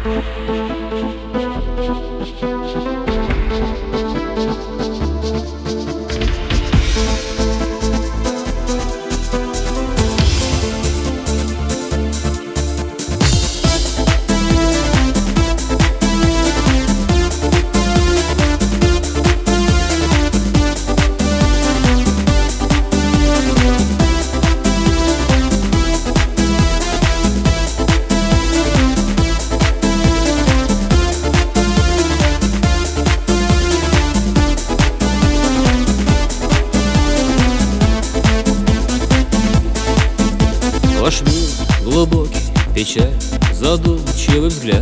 Ваш мир глубокий, печаль, задумчивый взгляд,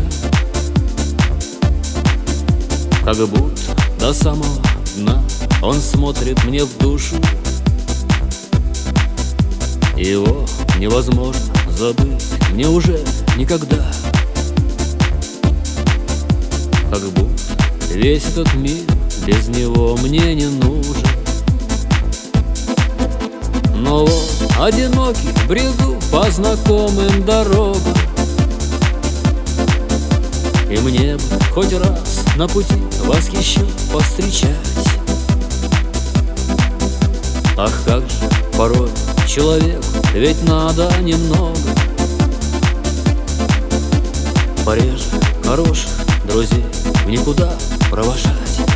как будто до самого дна он смотрит мне в душу. Его невозможно забыть, неужели никогда? Как будто весь этот мир без него мне не нужен. Но вот одинокий бреду по знакомым дорогам, и мне бы хоть раз на пути вас еще повстречать. Ах, как же порой человеку ведь надо немного пореже хороших друзей в никуда провожать.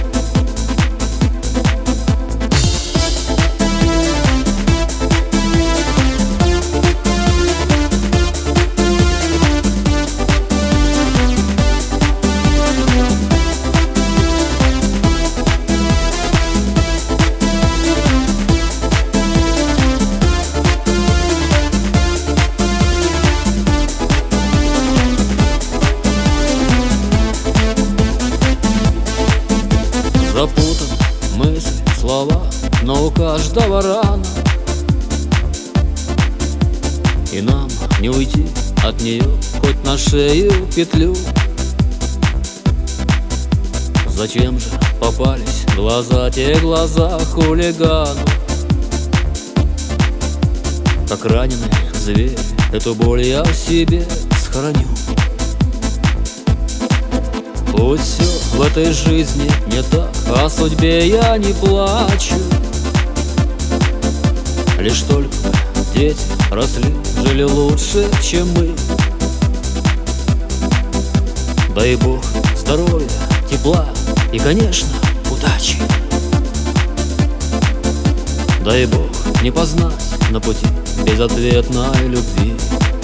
Запутан мысль, слова, но у каждого рана, и нам не уйти от нее хоть на шею петлю. Зачем же попались глаза, те глаза хулигану? Как раненый зверь, эту боль я в себе схороню. Пусть все в этой жизни не так, о судьбе я не плачу. Лишь только дети росли, жили лучше, чем мы. Дай Бог здоровья, тепла и, конечно, удачи. Дай Бог не познать на пути безответной любви.